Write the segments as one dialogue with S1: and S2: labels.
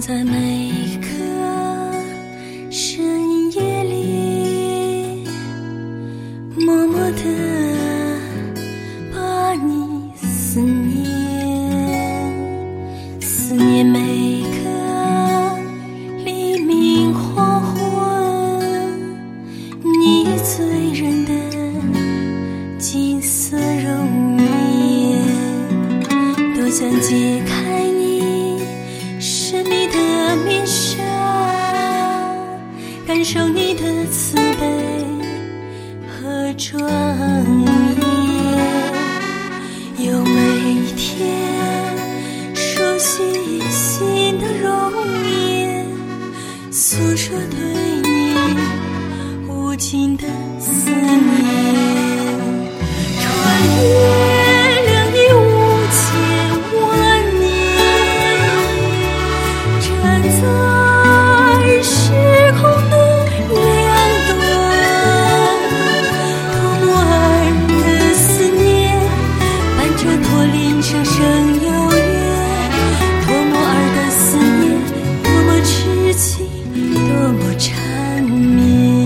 S1: 在每个深夜里，默默地把你思念，思念每个黎明黄昏，你醉人的金色容颜，多想解开你神秘的面纱，感受你的慈悲和庄严，有每一天熟悉新的容颜，诉说对你无尽的思念，穿越两亿五千万年，站在时空的两端，多么爱的思念，伴着驼铃声声悠远，多么爱的思念，多么痴情，多么缠绵。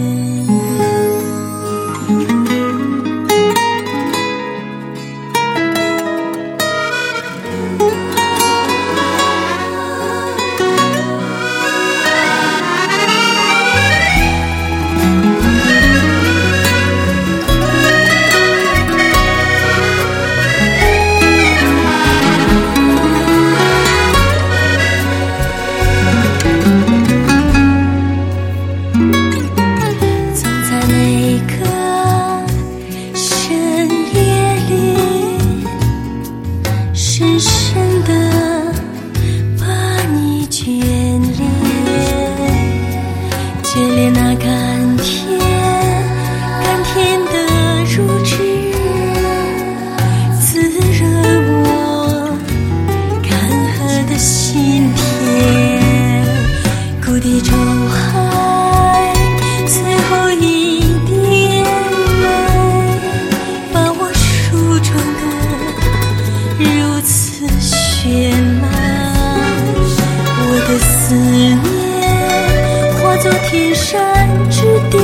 S1: 深深地把你眷恋那甘甜的乳汁，滋润我干涸的心田，谷底中海最后一滴泪，把我梳妆的如此绚烂，我的思念化作天山之巅，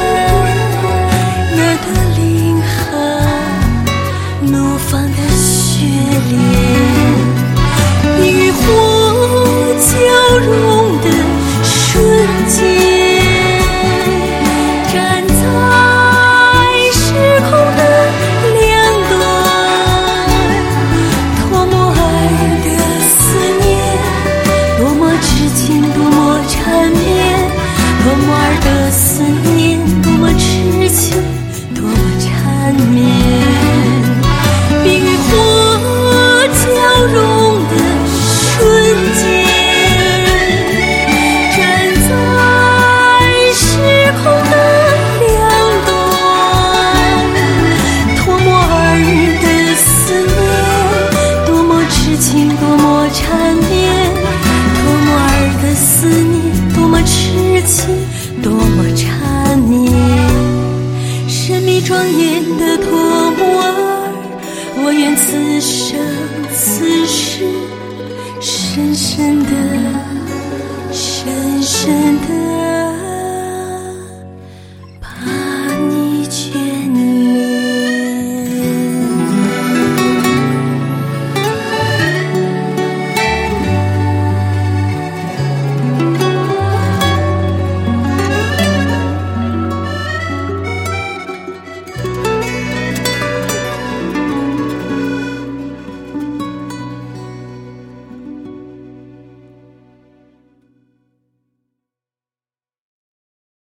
S1: 那个凌寒怒放的血莲，与火交融的瞬间，站在时空的两端，多么爱的思念，多么痴情，多么缠绵，多么爱的思念。